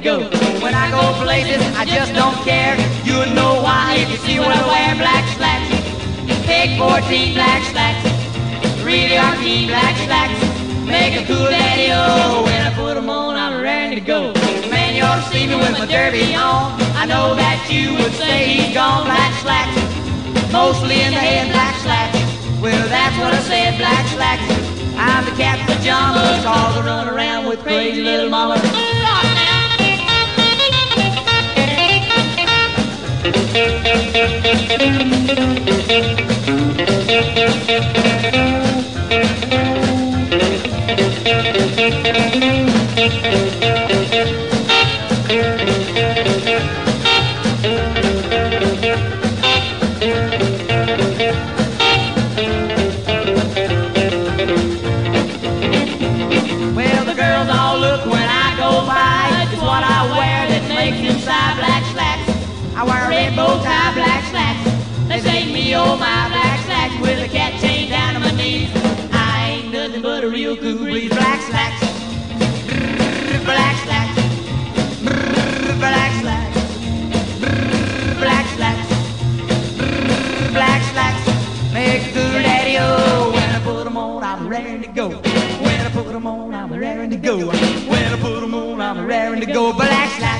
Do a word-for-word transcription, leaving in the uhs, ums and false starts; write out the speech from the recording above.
go. When I go places, I just don't care. You'd know why if you see what I wear. Black slacks, take fourteen black slacks, really are keen black slacks. Make a cool daddy-o. When I put them on, I'm raring to go. Man, you ought to see me with my derby on. I know that you would say he's gone. Black slacks, mostly in the head, black slacks. Well, that's what I said, black slacks. I'm the cat pajamas, cause I run around with crazy little mama. Well, the girls all look when I go by. It's what I wear that makes inside black slacks. I wear a red bow tie, black slacks. They say to me, oh my, black slacks, with a cat chain down to my knees. I ain't nothing but a real cool breeze. Black slacks, brrr, black slacks, brrr, black slacks, brrr, black slacks, brrr, black slacks. Make a cool daddy-o. When I put them on, I'm raring to go. When I put them on, I'm raring to go. When I put them on, I'm raring to go. Black slacks.